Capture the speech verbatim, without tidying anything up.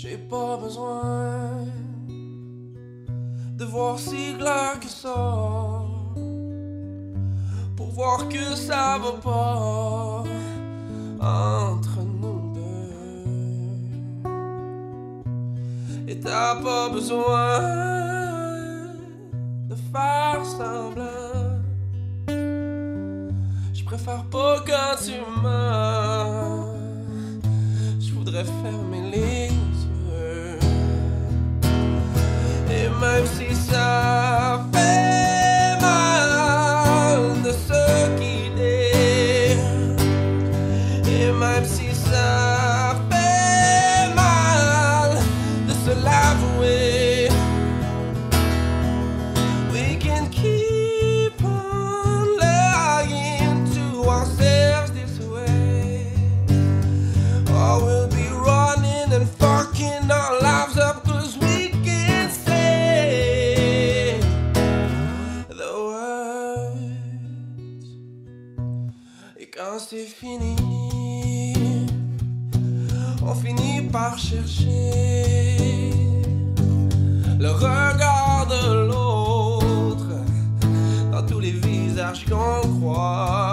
J'ai pas besoin de voir si clair que ça pour voir que ça va pas entre nous deux. Et t'as pas besoin de faire semblant. Je préfère pas quand tu mens. Je voudrais fermer les yeux. Et même si ça fait mal de se quitter, et même si ça fait mal de se l'avouer, we can keep on lying to ourselves this way, or we'll be running and fucking our lives up, cause we can't say the words. Et quand c'est fini, on finit par chercher le regard de l'autre dans tous les visages qu'on croit.